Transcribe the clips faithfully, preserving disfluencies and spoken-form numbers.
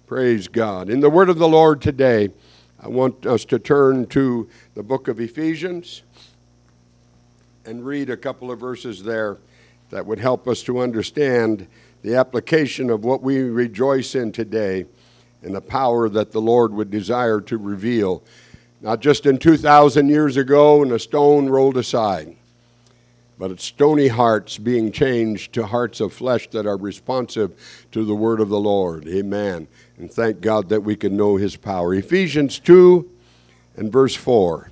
Praise God. In the word of the Lord today, I want us to turn to the book of Ephesians and read a couple of verses there that would help us to understand the application of what we rejoice in today and the power that the Lord would desire to reveal, not just in two thousand years ago and a stone rolled aside, but it's stony hearts being changed to hearts of flesh that are responsive to the word of the Lord. Amen. And thank God that we can know his power. Ephesians two and verse four.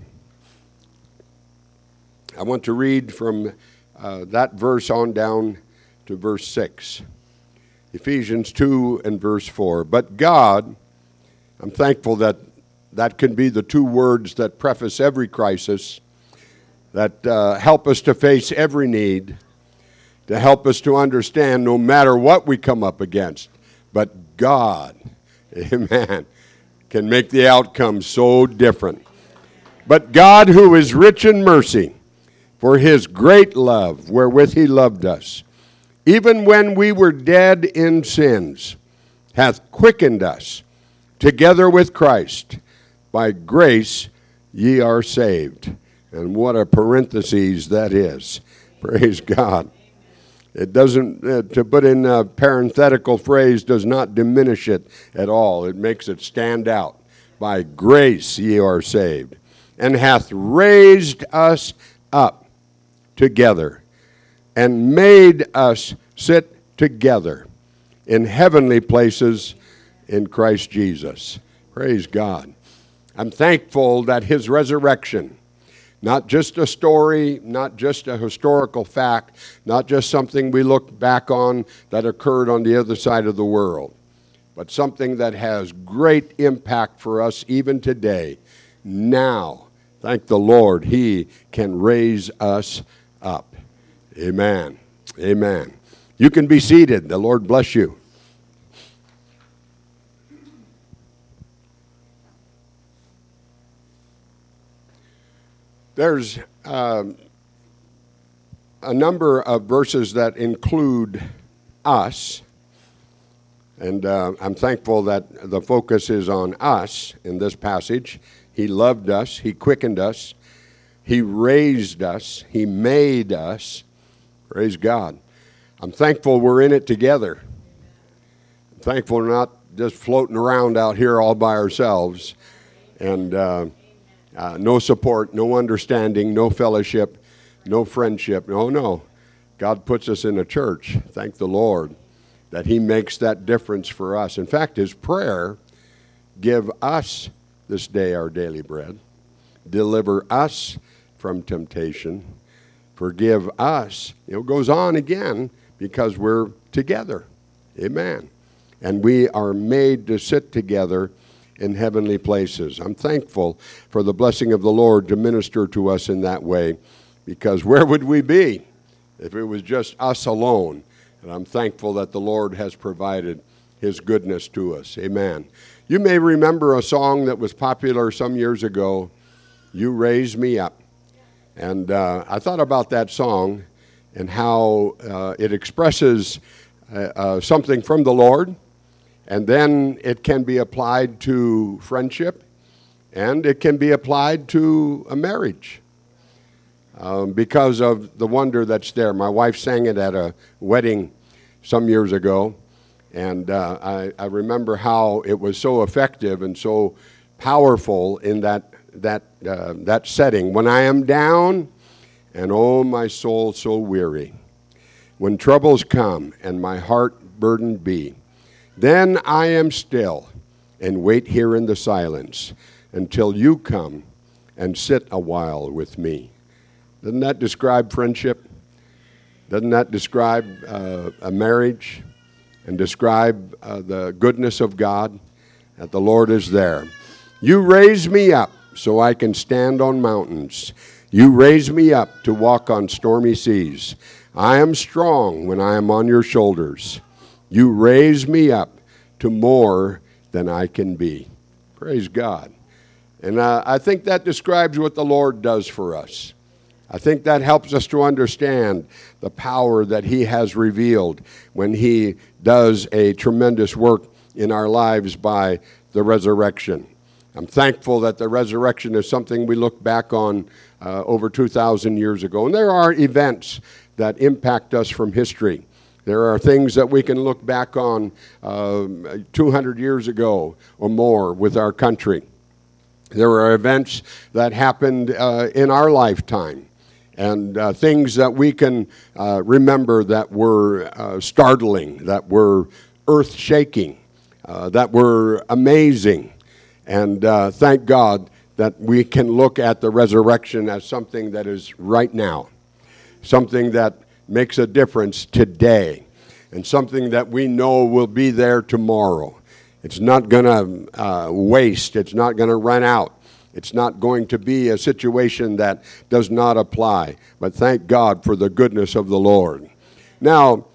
I want to read from uh, that verse on down to verse six. Ephesians two and verse four. But God, I'm thankful that that can be the two words that preface every crisis, that uh, help us to face every need, to help us to understand no matter what we come up against. But God, amen, can make the outcome so different. But God, who is rich in mercy, for his great love wherewith he loved us, even when we were dead in sins, hath quickened us together with Christ. By grace ye are saved. And what a parenthesis that is. Praise God. It doesn't, uh, to put in a parenthetical phrase, does not diminish it at all. It makes it stand out. By grace ye are saved. And hath raised us up together and made us sit together in heavenly places in Christ Jesus. Praise God. I'm thankful that his resurrection, not just a story, not just a historical fact, not just something we look back on that occurred on the other side of the world, but something that has great impact for us even today. Now, thank the Lord, he can raise us up. Amen. Amen. You can be seated. The Lord bless you. There's um, a number of verses that include us, and uh, I'm thankful that the focus is on us in this passage. He loved us, he quickened us, he raised us, he made us. Praise God. I'm thankful we're in it together. I'm thankful we're not just floating around out here all by ourselves, and uh, Uh, no support, no understanding, no fellowship, no friendship. No, no. God puts us in a church. Thank the Lord that he makes that difference for us. In fact, his prayer, give us this day our daily bread. Deliver us from temptation. Forgive us. You know, it goes on again because we're together. Amen. And we are made to sit together in heavenly places. I'm thankful for the blessing of the Lord to minister to us in that way, because where would we be if it was just us alone? And I'm thankful that the Lord has provided his goodness to us. Amen. You may remember a song that was popular some years ago, You Raise Me Up. And uh, I thought about that song and how uh, it expresses uh, uh, something from the Lord. And then it can be applied to friendship, and it can be applied to a marriage um, because of the wonder that's there. My wife sang it at a wedding some years ago, and uh, I, I remember how it was so effective and so powerful in that that uh, that setting. When I am down, and oh, my soul so weary, when troubles come and my heart burdened be, then I am still and wait here in the silence until you come and sit a while with me. Doesn't that describe friendship? Doesn't that describe uh, a marriage and describe uh, the goodness of God, that the Lord is there? You raise me up so I can stand on mountains. You raise me up to walk on stormy seas. I am strong when I am on your shoulders. You raise me up to more than I can be. Praise God. And uh, I think that describes what the Lord does for us. I think that helps us to understand the power that he has revealed when he does a tremendous work in our lives by the resurrection. I'm thankful that the resurrection is something we look back on uh, over two thousand years ago. And there are events that impact us from history. There are things that we can look back on uh, two hundred years ago or more with our country. There are events that happened uh, in our lifetime, and uh, things that we can uh, remember that were uh, startling, that were earth-shaking, uh, that were amazing. And uh, thank God that we can look at the resurrection as something that is right now, something that makes a difference today, and something that we know will be there tomorrow. It's not going to uh, waste. It's not going to run out. It's not going to be a situation that does not apply. But thank God for the goodness of the Lord. Now,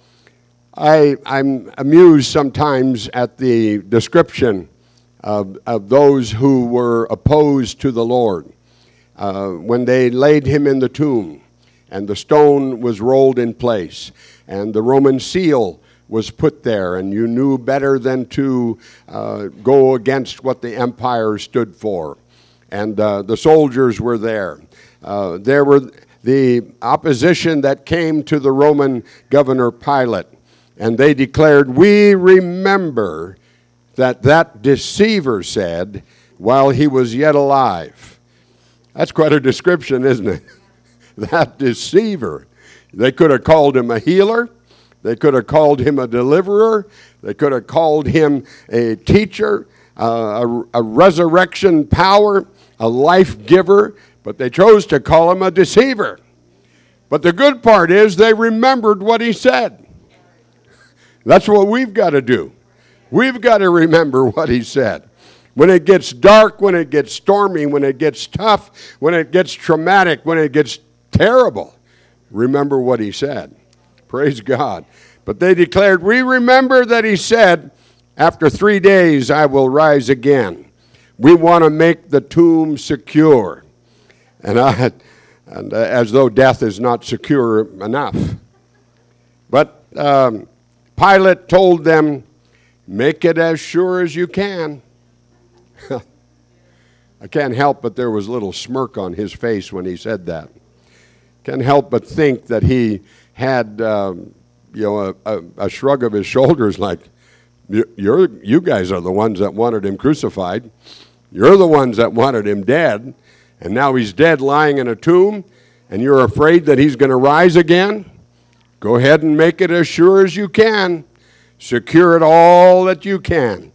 I, I'm amused sometimes at the description Of, of those who were opposed to the Lord. Uh, when they laid him in the tomb, and the stone was rolled in place, and the Roman seal was put there, and you knew better than to uh, go against what the empire stood for. And uh, the soldiers were there. Uh, there were the opposition that came to the Roman governor Pilate, and they declared, "We remember that that deceiver said while he was yet alive." That's quite a description, isn't it? That deceiver. They could have called him a healer. They could have called him a deliverer. They could have called him a teacher, uh, a, a resurrection power, a life giver, but they chose to call him a deceiver. But the good part is they remembered what he said. That's what we've got to do. We've got to remember what he said. When it gets dark, when it gets stormy, when it gets tough, when it gets traumatic, when it gets terrible, remember what he said. Praise God. But they declared, "We remember that he said, after three days I will rise again. We want to make the tomb secure." And, I, and uh, as though death is not secure enough. But um, Pilate told them, "Make it as sure as you can." I can't help but there was a little smirk on his face when he said that. Can't help but think that he had, um, you know, a, a, a shrug of his shoulders like, You're, you guys are the ones that wanted him crucified. You're the ones that wanted him dead. And now he's dead lying in a tomb, and you're afraid that he's going to rise again? Go ahead and make it as sure as you can. Secure it all that you can.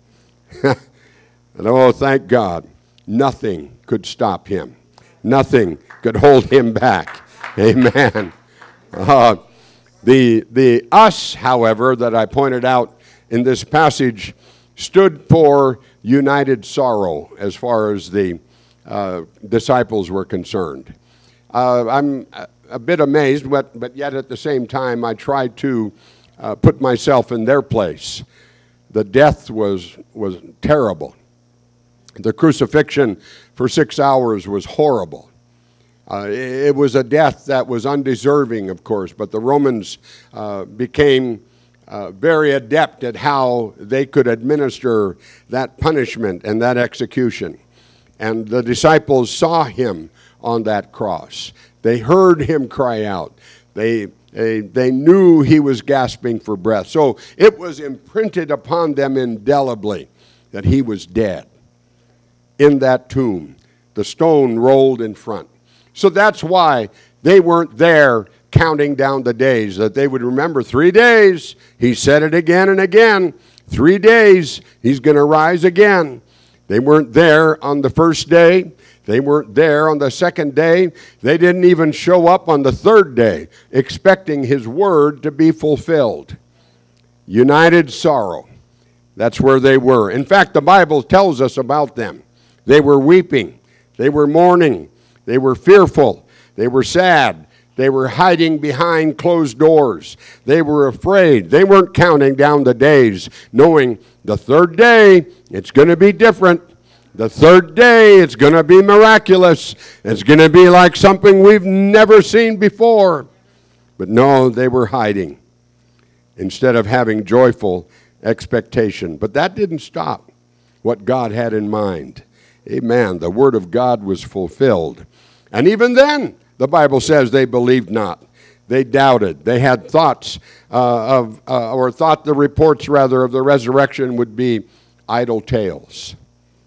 And oh, thank God, nothing could stop him. Nothing could hold him back. Amen. Uh, the, the us, however, that I pointed out in this passage stood for united sorrow as far as the uh, disciples were concerned. Uh, I'm a bit amazed, but, but yet at the same time, I try to uh, put myself in their place. The death was, was terrible. The crucifixion for six hours was horrible. Uh, it was a death that was undeserving, of course, but the Romans uh, became uh, very adept at how they could administer that punishment and that execution. And the disciples saw him on that cross. They heard him cry out. They, they, they knew he was gasping for breath. So it was imprinted upon them indelibly that he was dead. In that tomb, the stone rolled in front. So that's why they weren't there counting down the days, that they would remember three days. He said it again and again. Three days, he's going to rise again. They weren't there on the first day. They weren't there on the second day. They didn't even show up on the third day, expecting his word to be fulfilled. United sorrow. That's where they were. In fact, the Bible tells us about them. They were weeping. They were mourning. They were fearful. They were sad. They were hiding behind closed doors. They were afraid. They weren't counting down the days, knowing the third day, it's going to be different. The third day, it's going to be miraculous. It's going to be like something we've never seen before. But no, they were hiding instead of having joyful expectation. But that didn't stop what God had in mind. Amen. The word of God was fulfilled. And even then, the Bible says they believed not. They doubted. They had thoughts uh, of, uh, or thought the reports, rather, of the resurrection would be idle tales.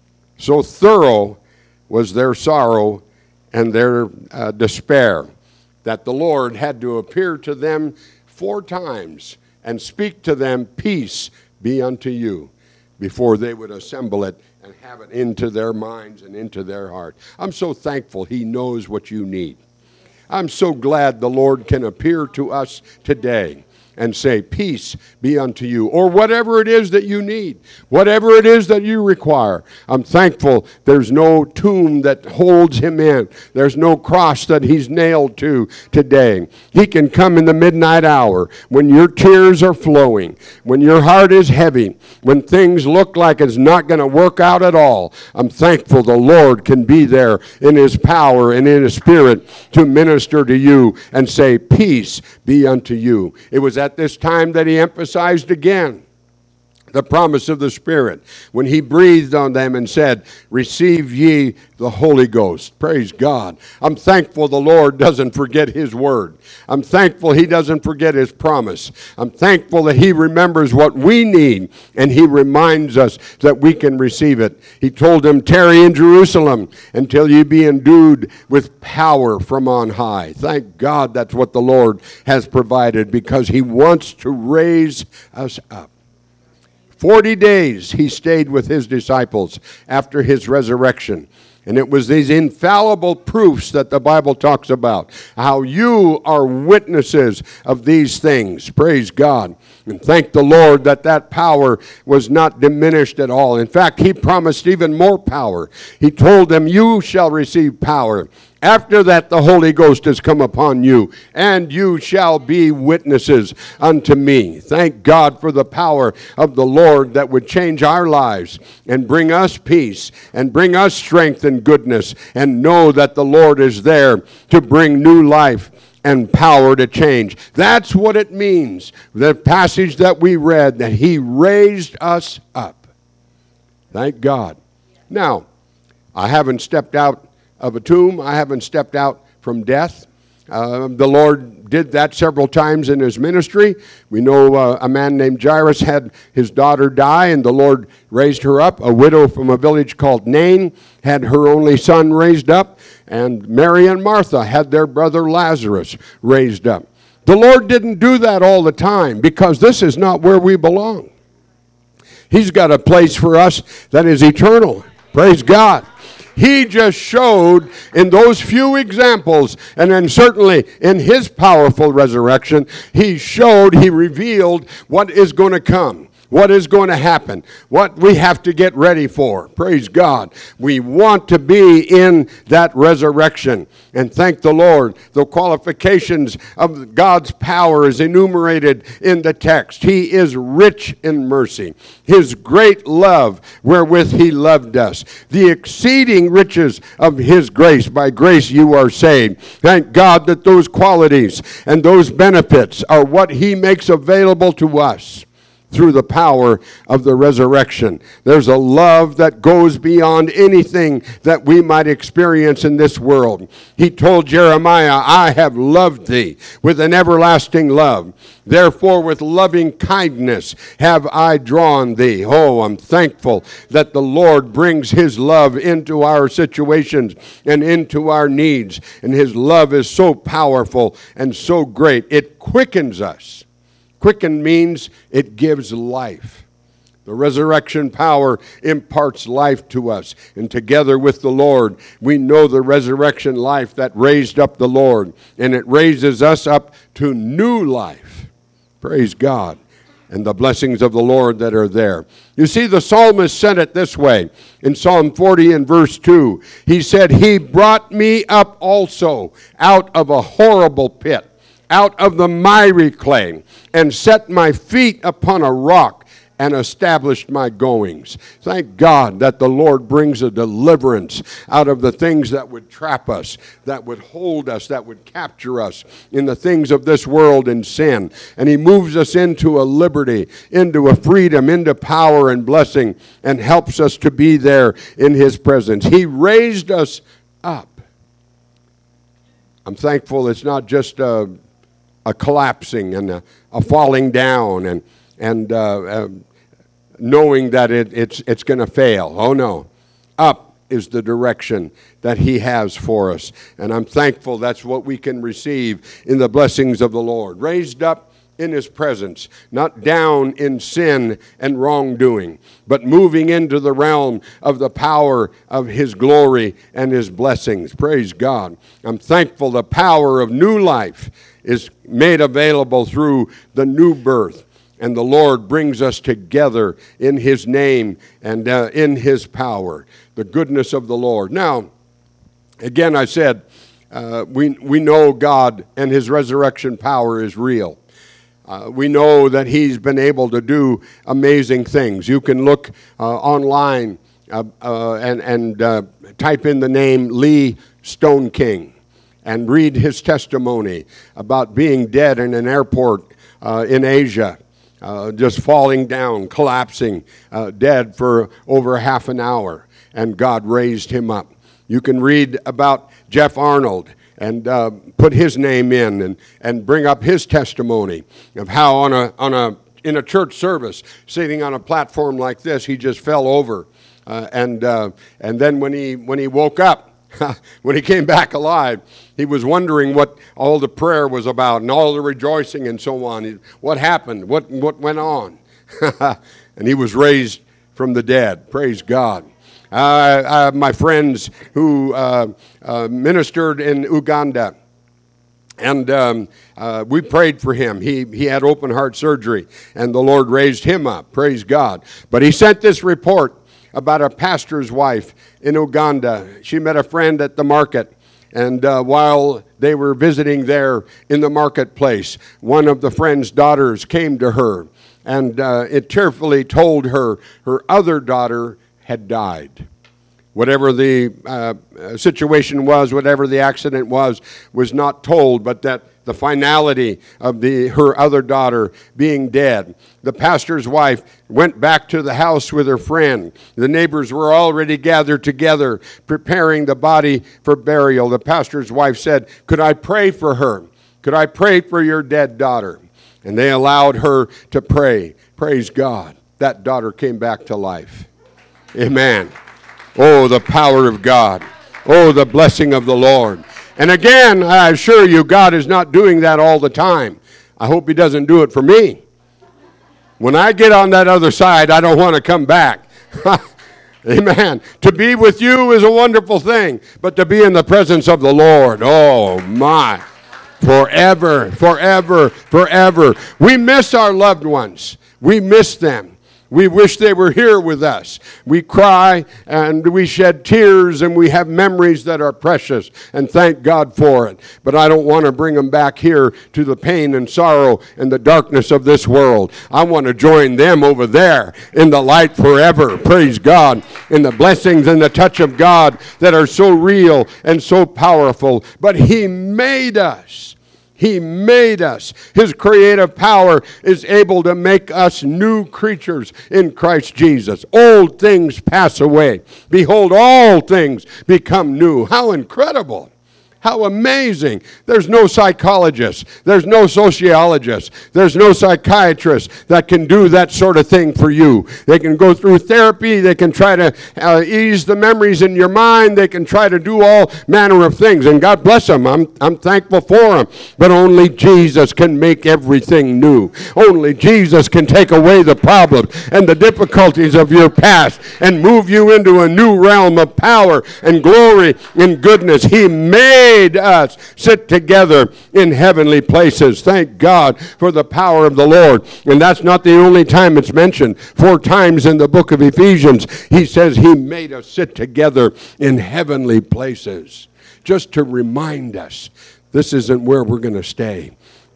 So thorough was their sorrow and their uh, despair that the Lord had to appear to them four times and speak to them, "Peace be unto you," before they would assemble it and have it into their minds and into their heart. I'm so thankful He knows what you need. I'm so glad the Lord can appear to us today and say, "Peace be unto you," or whatever it is that you need, whatever it is that you require. I'm thankful there's no tomb that holds Him in. There's no cross that He's nailed to today. He can come in the midnight hour when your tears are flowing, when your heart is heavy, when things look like it's not going to work out at all. I'm thankful the Lord can be there in His power and in His Spirit to minister to you and say, "Peace be unto you." It was at this time that He emphasized again the promise of the Spirit when He breathed on them and said, "Receive ye the Holy Ghost." Praise God. I'm thankful the Lord doesn't forget His word. I'm thankful He doesn't forget His promise. I'm thankful that He remembers what we need and He reminds us that we can receive it. He told them, "Tarry in Jerusalem until you be endued with power from on high." Thank God that's what the Lord has provided, because He wants to raise us up. Forty days He stayed with His disciples after His resurrection. And it was these infallible proofs that the Bible talks about, how you are witnesses of these things. Praise God. And thank the Lord that that power was not diminished at all. In fact, He promised even more power. He told them, "You shall receive power. After that, the Holy Ghost has come upon you, and you shall be witnesses unto me." Thank God for the power of the Lord that would change our lives and bring us peace and bring us strength and goodness, and know that the Lord is there to bring new life and power to change. That's what it means, the passage that we read, that He raised us up. Thank God. Now, I haven't stepped out of a tomb. I haven't stepped out from death. Uh, the Lord did that several times in His ministry. We know uh, a man named Jairus had his daughter die, and the Lord raised her up. A widow from a village called Nain had her only son raised up, and Mary and Martha had their brother Lazarus raised up. The Lord didn't do that all the time, because this is not where we belong. He's got a place for us that is eternal. Praise God. He just showed in those few examples, and then certainly in His powerful resurrection, He showed, He revealed what is going to come, what is going to happen, what we have to get ready for. Praise God. We want to be in that resurrection. And thank the Lord, the qualifications of God's power is enumerated in the text. He is rich in mercy. His great love wherewith He loved us. The exceeding riches of His grace. By grace you are saved. Thank God that those qualities and those benefits are what He makes available to us through the power of the resurrection. There's a love that goes beyond anything that we might experience in this world. He told Jeremiah, "I have loved thee with an everlasting love. Therefore with loving kindness have I drawn thee." Oh, I'm thankful that the Lord brings His love into our situations and into our needs. And His love is so powerful and so great. It quickens us. Quicken means it gives life. The resurrection power imparts life to us. And together with the Lord, we know the resurrection life that raised up the Lord. And it raises us up to new life. Praise God. And the blessings of the Lord that are there. You see, the psalmist said it this way in Psalm forty and verse two. He said, "He brought me up also out of a horrible pit, out of the miry clay, and set my feet upon a rock, and established my goings. Thank God that the Lord brings a deliverance out of the things that would trap us, that would hold us, that would capture us in the things of this world and sin. And he moves us into a liberty, into a freedom, into power and blessing, and helps us to be there in his presence. He raised us up. I'm thankful it's not just a, a collapsing and a, a falling down and, and uh, uh, knowing that it, it's, it's going to fail. Oh, no. Up is the direction that he has for us. And I'm thankful that's what we can receive in the blessings of the Lord. Raised up in his presence, not down in sin and wrongdoing, but moving into the realm of the power of his glory and his blessings. Praise God. I'm thankful the power of new life is made available through the new birth. And the Lord brings us together in his name and uh, in his power. The goodness of the Lord. Now, again, I said, uh, we, we know God and his resurrection power is real. Uh, we know that he's been able to do amazing things. You can look uh, online uh, uh, and, and uh, type in the name Lee Stoneking and read his testimony about being dead in an airport uh, in Asia. Uh, just falling down, collapsing, uh, dead for over half an hour, and God raised him up. You can read about Jeff Arnold and uh, put his name in and, and bring up his testimony of how on a on a in a church service, sitting on a platform like this, he just fell over, uh, and uh, and then when he when he woke up. When he came back alive, he was wondering what all the prayer was about and all the rejoicing and so on. He, what happened? What what went on? And he was raised from the dead. Praise God. Uh, uh, my friends who uh, uh, ministered in Uganda, and um, uh, we prayed for him. He he had open heart surgery, and the Lord raised him up. Praise God. But he sent this report about a pastor's wife in Uganda. She met a friend at the market, and uh, while they were visiting there in the marketplace, one of the friend's daughters came to her, and uh, it tearfully told her her other daughter had died. Whatever the uh, situation was, whatever the accident was, was not told, but that the finality of the her other daughter being dead. The pastor's wife went back to the house with her friend. The neighbors were already gathered together, preparing the body for burial. The pastor's wife said, "Could I pray for her? Could I pray for your dead daughter?" And they allowed her to pray. Praise God. That daughter came back to life. Amen. Oh, the power of God. Oh, the blessing of the Lord. And again, I assure you, God is not doing that all the time. I hope he doesn't do it for me. When I get on that other side, I don't want to come back. Amen. To be with you is a wonderful thing, but to be in the presence of the Lord, oh my, forever, forever, forever. We miss our loved ones. We miss them. We wish they were here with us. We cry and we shed tears and we have memories that are precious, and thank God for it. But I don't want to bring them back here to the pain and sorrow and the darkness of this world. I want to join them over there in the light forever. Praise God. In the blessings and the touch of God that are so real and so powerful. But he made us. He made us. His creative power is able to make us new creatures in Christ Jesus. Old things pass away. Behold, all things become new. How incredible. How amazing. There's no psychologist. There's no sociologist. There's no psychiatrist that can do that sort of thing for you. They can go through therapy. They can try to uh, ease the memories in your mind. They can try to do all manner of things. And God bless them. I'm, I'm thankful for them. But only Jesus can make everything new. Only Jesus can take away the problems and the difficulties of your past and move you into a new realm of power and glory and goodness. He made us sit together in heavenly places. Thank God for the power of the Lord. And that's not the only time it's mentioned. Four times in the book of Ephesians, he says he made us sit together in heavenly places. Just to remind us, this isn't where we're going to stay.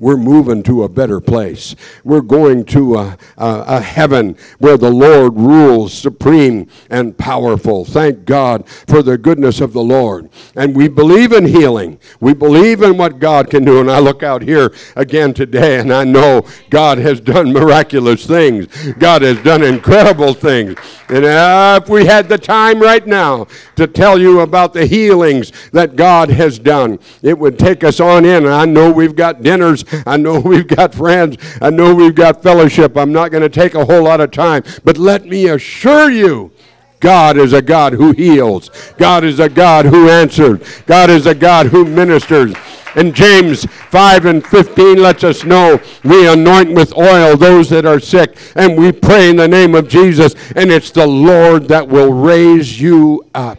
we're moving to a better place. We're going to a, a, a heaven where the Lord rules supreme and powerful. Thank God for the goodness of the Lord. And we believe in healing. We believe in what God can do. And I look out here again today, and I know God has done miraculous things. God has done incredible things. And uh, if we had the time right now to tell you about the healings that God has done, it would take us on in. And I know we've got dinners. I know we've got friends. I know we've got fellowship. I'm not going to take a whole lot of time. But let me assure you, God is a God who heals. God is a God who answers. God is a God who ministers. And James five and fifteen lets us know we anoint with oil those that are sick, and we pray in the name of Jesus, and it's the Lord that will raise you up.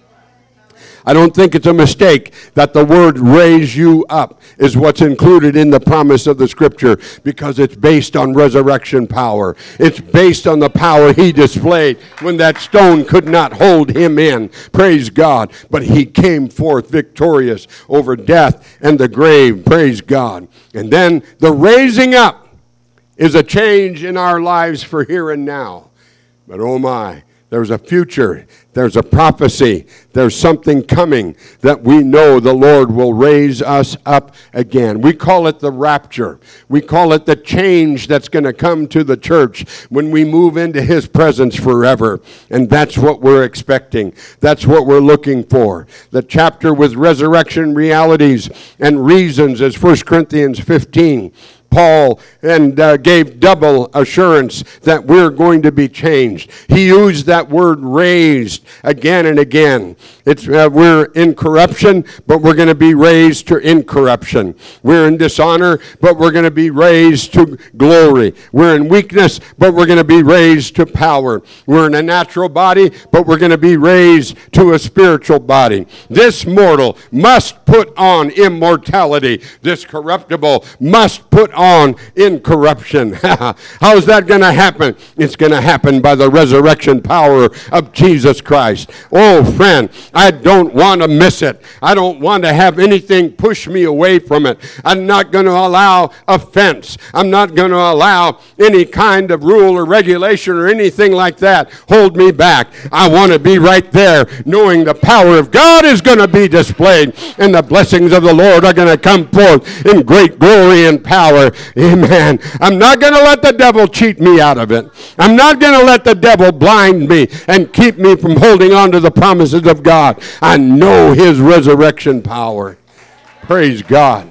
I don't think it's a mistake that the word raise you up is what's included in the promise of the Scripture, because it's based on resurrection power. It's based on the power he displayed when that stone could not hold him in. Praise God. But he came forth victorious over death and the grave. Praise God. And then the raising up is a change in our lives for here and now. But oh my, there's a future, there's a prophecy, there's something coming that we know the Lord will raise us up again. We call it the rapture. We call it the change that's going to come to the church when we move into his presence forever. And that's what we're expecting. That's what we're looking for. The chapter with resurrection realities and reasons is First Corinthians fifteen. Paul and uh, gave double assurance that we're going to be changed. He used that word raised again and again. It's uh, we're in corruption, but we're going to be raised to incorruption. We're in dishonor, but we're going to be raised to glory. We're in weakness, but we're going to be raised to power. We're in a natural body, but we're going to be raised to a spiritual body. This mortal must put on immortality. This corruptible must put on on incorruption. How is that going to happen? It's going to happen by the resurrection power of Jesus Christ. Oh, friend, I don't want to miss it. I don't want to have anything push me away from it. I'm not going to allow offense. I'm not going to allow any kind of rule or regulation or anything like that hold me back. I want to be right there knowing the power of God is going to be displayed and the blessings of the Lord are going to come forth in great glory and power. Amen. I'm not going to let the devil cheat me out of it. I'm not going to let the devil blind me and keep me from holding on to the promises of God. I know his resurrection power. Praise God.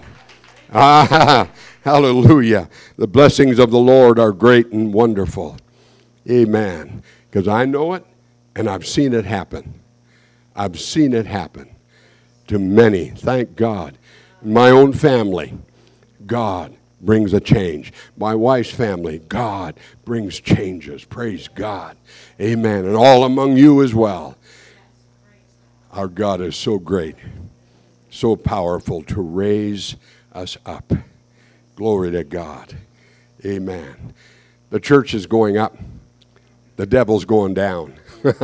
Ah, hallelujah. The blessings of the Lord are great and wonderful. Amen. Because I know it and I've seen it happen. I've seen it happen to many. Thank God. In my own family, God brings a change. My wife's family, God brings changes. Praise God. Amen. And all among you as well. Our God is so great, so powerful to raise us up. Glory to God. Amen. The church is going up. The devil's going down.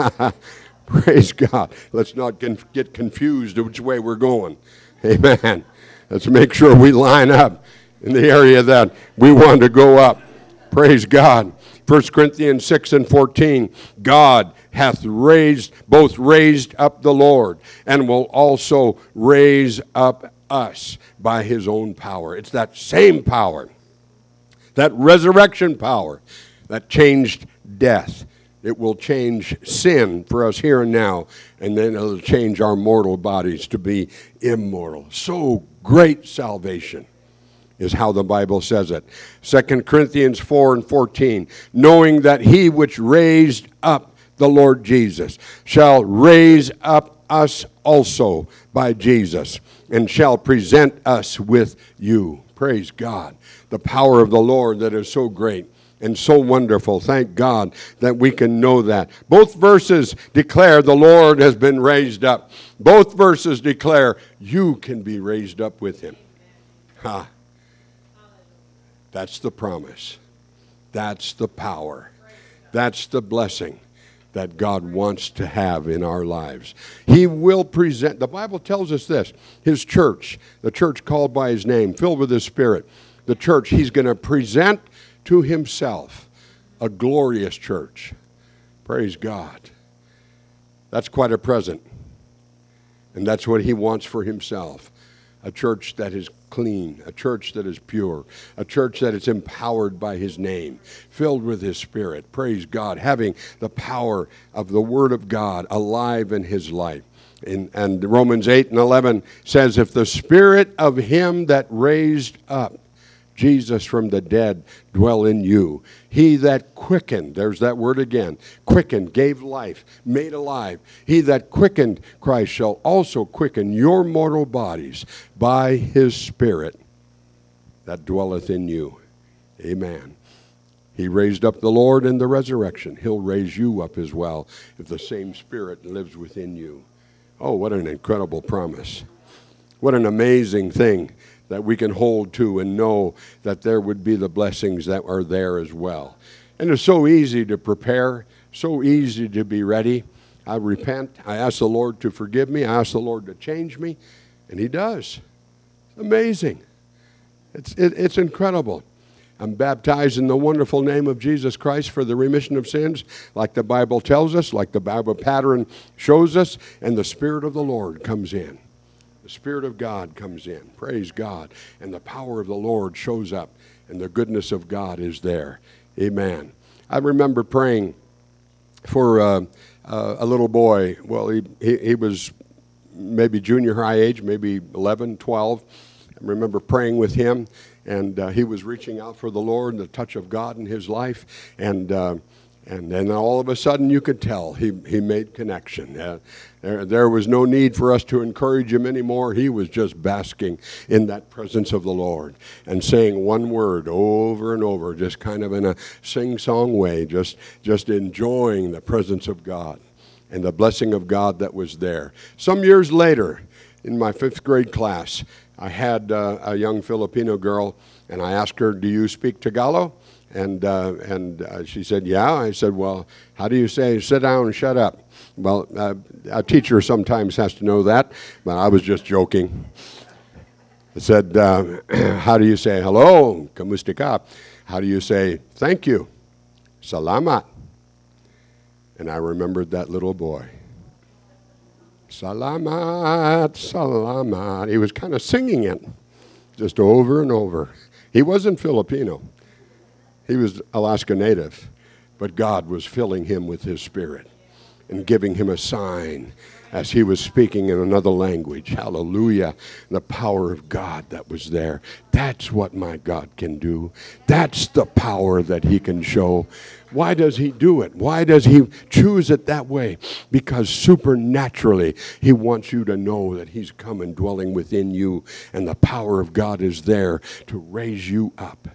Praise God. Let's not get confused which way we're going. Amen. Let's make sure we line up in the area that we want to go up. Praise God. First Corinthians six and fourteen, God hath raised, both raised up the Lord, and will also raise up us by his own power. It's that same power, that resurrection power that changed death. It will change sin for us here and now, and then it'll change our mortal bodies to be immortal. So great salvation is how the Bible says it. Second Corinthians four and fourteen, knowing that he which raised up the Lord Jesus shall raise up us also by Jesus, and shall present us with you. Praise God. The power of the Lord that is so great and so wonderful. Thank God that we can know that. Both verses declare the Lord has been raised up. Both verses declare you can be raised up with him. Ha. That's the promise. That's the power. That's the blessing that God wants to have in our lives. He will present, the Bible tells us this, his church, the church called by his name, filled with his Spirit, the church. He's going to present to himself a glorious church. Praise God. That's quite a present. And that's what he wants for himself. A church that is clean, a church that is pure, a church that is empowered by his name, filled with his Spirit. Praise God, having the power of the Word of God alive in his life. In, and Romans eight and eleven says, if the Spirit of him that raised up Jesus from the dead dwell in you, he that quickened, there's that word again, quickened, gave life, made alive, he that quickened Christ shall also quicken your mortal bodies by his Spirit that dwelleth in you. Amen. He raised up the Lord in the resurrection. He'll raise you up as well if the same Spirit lives within you. Oh, what an incredible promise. What an amazing thing that we can hold to and know that there would be the blessings that are there as well. And it's so easy to prepare, so easy to be ready. I repent. I ask the Lord to forgive me. I ask the Lord to change me, and he does. It's amazing. It's, it, it's incredible. I'm baptized in the wonderful name of Jesus Christ for the remission of sins, like the Bible tells us, like the Bible pattern shows us, and the Spirit of the Lord comes in. The Spirit of God comes in. Praise God. And the power of the Lord shows up, and the goodness of God is there. Amen. I remember praying for uh, uh, a little boy. Well, he, he, he was maybe junior high age, maybe eleven, twelve. I remember praying with him, and uh, he was reaching out for the Lord and the touch of God in his life. And uh, And then all of a sudden you could tell he, he made connection. Uh, there, there was no need for us to encourage him anymore. He was just basking in that presence of the Lord and saying one word over and over, just kind of in a sing-song way, just, just enjoying the presence of God and the blessing of God that was there. Some years later, in my fifth grade class, I had uh, a young Filipino girl, and I asked her, do you speak Tagalog? And uh, and uh, she said, yeah. I said, well, how do you say sit down and shut up? Well, uh, a teacher sometimes has to know that, but I was just joking. I said, uh, how do you say hello? Kamusta ka? How do you say thank you? Salamat. And I remembered that little boy. Salamat, salamat. He was kind of singing it just over and over. He wasn't Filipino. He was Alaska Native, but God was filling him with his Spirit and giving him a sign as he was speaking in another language. Hallelujah. The power of God that was there. That's what my God can do. That's the power that he can show. Why does he do it? Why does he choose it that way? Because supernaturally, he wants you to know that he's come and dwelling within you, and the power of God is there to raise you up.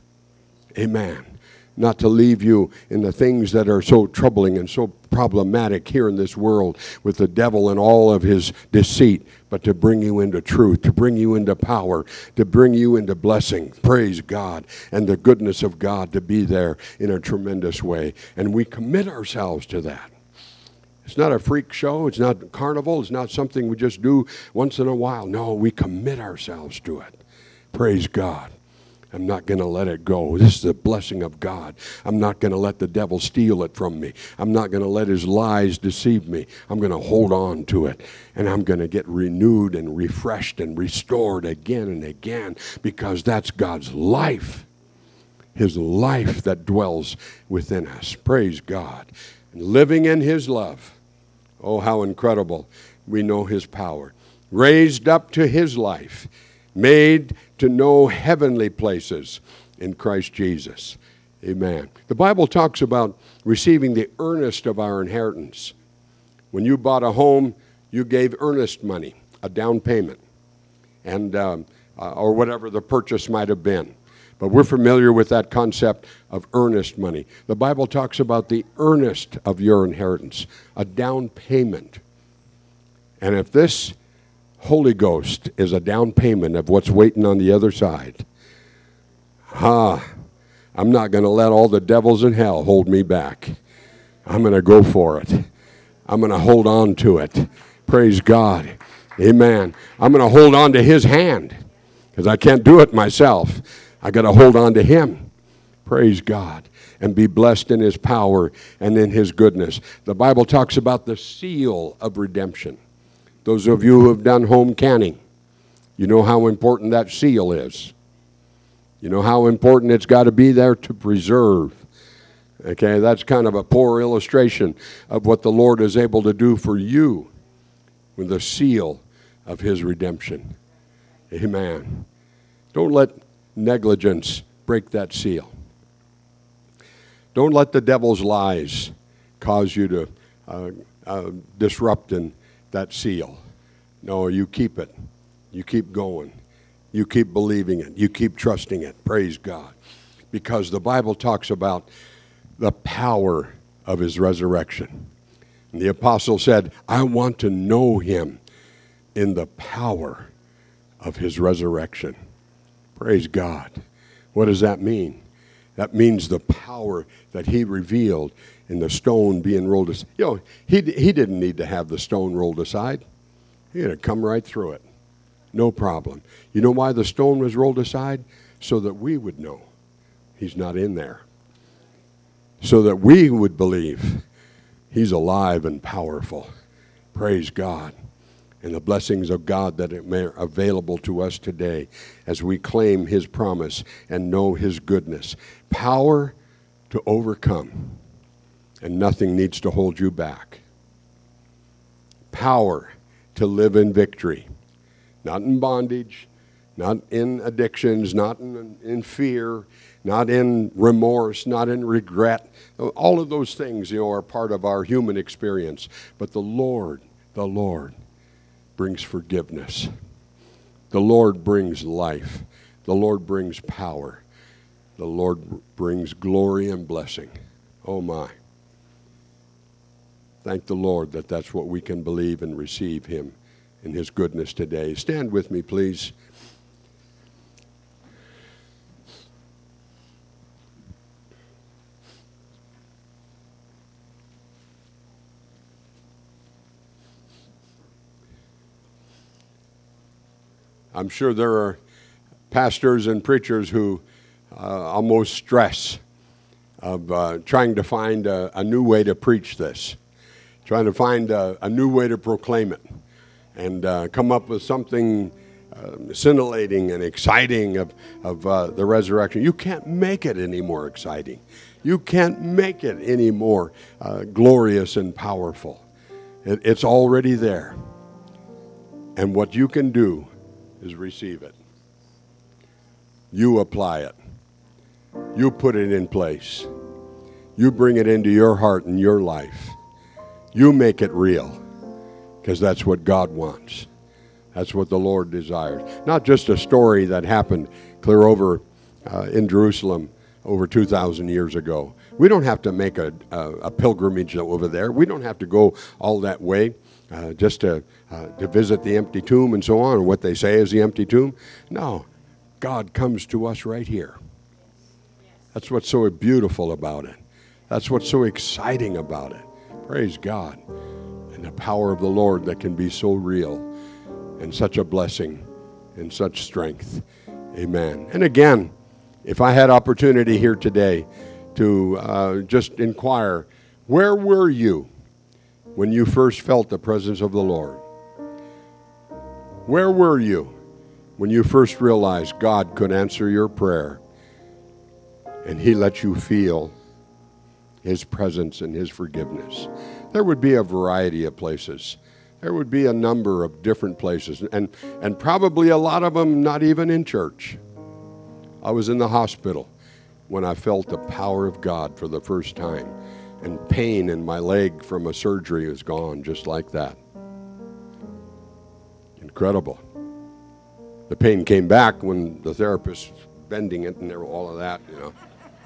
Amen. Not to leave you in the things that are so troubling and so problematic here in this world with the devil and all of his deceit, but to bring you into truth, to bring you into power, to bring you into blessing. Praise God. And the goodness of God to be there in a tremendous way. And we commit ourselves to that. It's not a freak show. It's not a carnival. It's not something we just do once in a while. No, we commit ourselves to it. Praise God. I'm not going to let it go. This is the blessing of God. I'm not going to let the devil steal it from me. I'm not going to let his lies deceive me. I'm going to hold on to it. And I'm going to get renewed and refreshed and restored again and again, because that's God's life. His life that dwells within us. Praise God. And living in his love. Oh, how incredible. We know his power. Raised up to his life. Made to know heavenly places in Christ Jesus. Amen. The Bible talks about receiving the earnest of our inheritance. When you bought a home, you gave earnest money, a down payment, and um, uh, or whatever the purchase might have been. But we're familiar with that concept of earnest money. The Bible talks about the earnest of your inheritance, a down payment. And if this Holy Ghost is a down payment of what's waiting on the other side, ah, I'm not going to let all the devils in hell hold me back. I'm going to go for it. I'm going to hold on to it. Praise God. Amen. I'm going to hold on to his hand, because I can't do it myself. I got to hold on to him. Praise God. And be blessed in his power and in his goodness. The Bible talks about the seal of redemption. Those of you who have done home canning, you know how important that seal is. You know how important it's got to be there to preserve. Okay, that's kind of a poor illustration of what the Lord is able to do for you with the seal of his redemption. Amen. Don't let negligence break that seal. Don't let the devil's lies cause you to uh, uh, disrupt in that seal. No, you keep it. You keep going. You keep believing it. You keep trusting it. Praise God. Because the Bible talks about the power of his resurrection. And the apostle said, I want to know him in the power of his resurrection. Praise God. What does that mean? That means the power that he revealed in the stone being rolled aside. You know, he, he didn't need to have the stone rolled aside. He had to come right through it. No problem. You know why the stone was rolled aside? So that we would know he's not in there. So that we would believe he's alive and powerful. Praise God. And the blessings of God that are available to us today as we claim his promise and know his goodness. Power to overcome, and nothing needs to hold you back. Power to live in victory, not in bondage, not in addictions, not in, in fear, not in remorse, not in regret. All of those things, you know, are part of our human experience. But the Lord, the Lord, brings forgiveness. The Lord brings life. The Lord brings power. The Lord brings glory and blessing. Oh my. Thank the Lord that that's what we can believe and receive him in his goodness today. Stand with me, please. I'm sure there are pastors and preachers who uh, almost stress of uh, trying to find a, a new way to preach this, trying to find a, a new way to proclaim it, and uh, come up with something uh, scintillating and exciting of, of uh, the resurrection. You can't make it any more exciting. You can't make it any more uh, glorious and powerful. It, it's already there. And what you can do is receive it. You apply it. You put it in place. You bring it into your heart and your life. You make it real, because that's what God wants. That's what the Lord desires. Not just a story that happened clear over uh, in Jerusalem over two thousand years ago. We don't have to make a, a, a pilgrimage over there. We don't have to go all that way. Uh, just to, uh, to visit the empty tomb and so on, or what they say is the empty tomb. No, God comes to us right here. That's what's so beautiful about it. That's what's so exciting about it. Praise God. And the power of the Lord that can be so real and such a blessing and such strength. Amen. And again, if I had opportunity here today to uh, just inquire, where were you when you first felt the presence of the Lord? Where were you when you first realized God could answer your prayer and he let you feel his presence and his forgiveness? There would be a variety of places. There would be a number of different places, and, and probably a lot of them not even in church. I was in the hospital when I felt the power of God for the first time. And pain in my leg from a surgery is gone just like that. Incredible. The pain came back when the therapist was bending it and all of that, you know.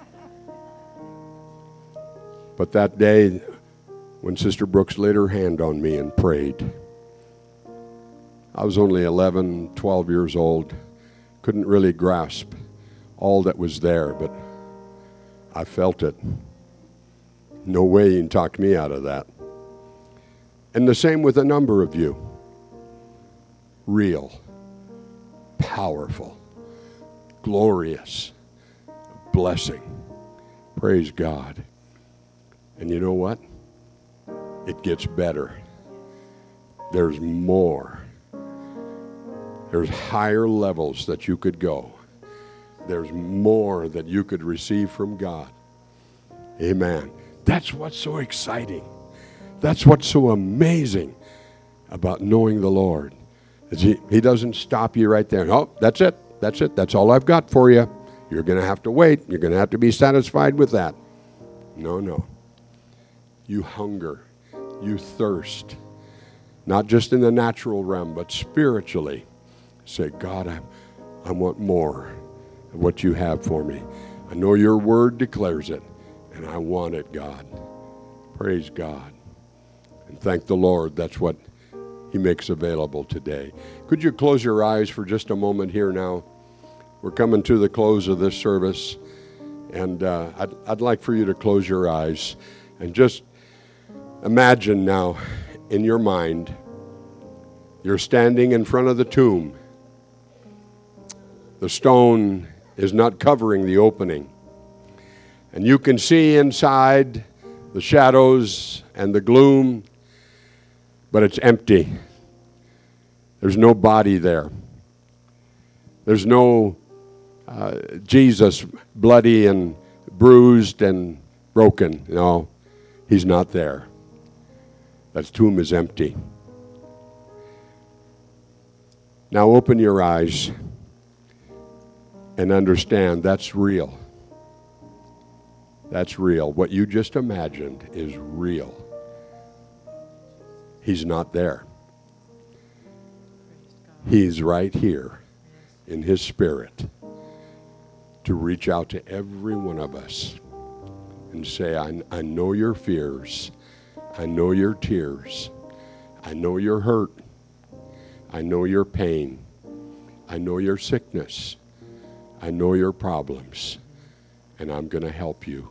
But that day, when Sister Brooks laid her hand on me and prayed, I was only eleven, twelve years old, couldn't really grasp all that was there, but I felt it. No way you can talk me out of that. And the same with a number of you. Real, powerful, glorious, blessing. Praise God. And you know what? It gets better. There's more. There's higher levels that you could go. There's more that you could receive from God. Amen. That's what's so exciting. That's what's so amazing about knowing the Lord. Is he, he doesn't stop you right there. Oh, that's it. That's it. That's all I've got for you. You're going to have to wait. You're going to have to be satisfied with that. No, no. You hunger. You thirst. Not just in the natural realm, but spiritually. Say, God, I, I want more of what you have for me. I know your word declares it, and I want it, God. Praise God. And thank the Lord. That's what he makes available today. Could you close your eyes for just a moment here now? We're coming to the close of this service, and uh, I'd, I'd like for you to close your eyes and just imagine now in your mind you're standing in front of the tomb. The stone is not covering the opening, and you can see inside the shadows and the gloom, but it's empty. There's no body there. There's no uh, Jesus bloody and bruised and broken. No, he's not there. That tomb is empty. Now open your eyes and understand that's real. That's real. What you just imagined is real. He's not there. He's right here in his spirit to reach out to every one of us and say, I, I know your fears. I know your tears. I know your hurt. I know your pain. I know your sickness. I know your problems. And I'm going to help you.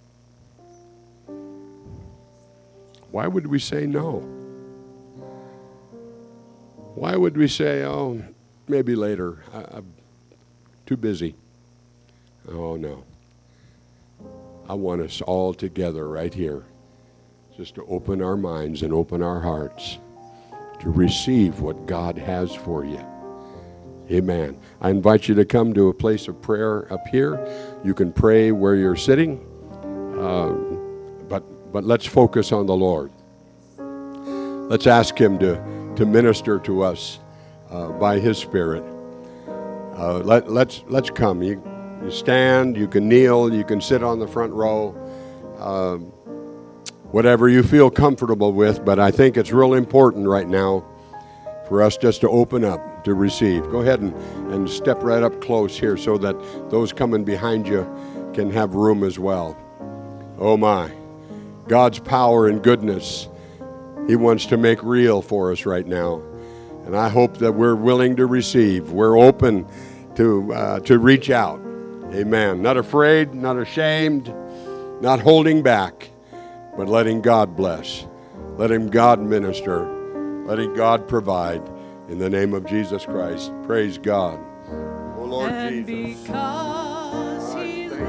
Why would we say no? Why would we say, oh, maybe later, I, I'm too busy? Oh, no. I want us all together right here just to open our minds and open our hearts to receive what God has for you. Amen. I invite you to come to a place of prayer up here. You can pray where you're sitting, uh, but but let's focus on the Lord. Let's ask him to, to minister to us uh, by his Spirit. Uh, let, let's, let's come. You, you stand, you can kneel, you can sit on the front row, uh, whatever you feel comfortable with, but I think it's real important right now for us just to open up to receive. Go ahead and, and step right up close here so that those coming behind you can have room as well. Oh my. God's power and goodness, he wants to make real for us right now. And I hope that we're willing to receive. We're open to uh, to reach out. Amen. Not afraid, not ashamed, not holding back, but letting God bless. Letting God minister. Letting God provide. In the name of Jesus Christ. Praise God. Oh Lord and Jesus. Because he lives,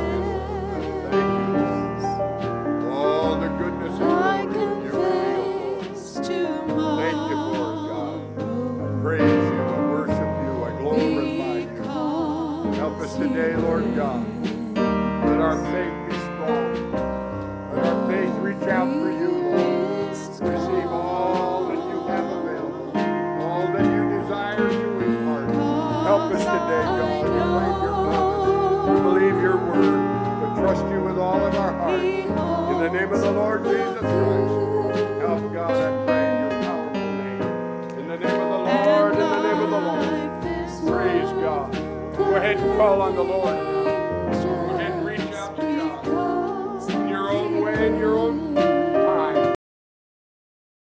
All the goodness and I glory can you reveal. face tomorrow. Thank you for it, God. I praise you, I worship you, I glorify you. Help us today, Lord God. Let our faith be strong. Let our faith reach out for you, Lord. Receive all that you have available, all that you desire to impart. Help us today, God, to claim your promise, to believe your word, to trust you with all of our heart. In the name of the Lord Jesus Christ, help God, I pray in your powerful name. In the name of the Lord, in the name of the Lord. Praise God. Go ahead and call on the Lord now. Go ahead and reach out to God. In your own way, in your own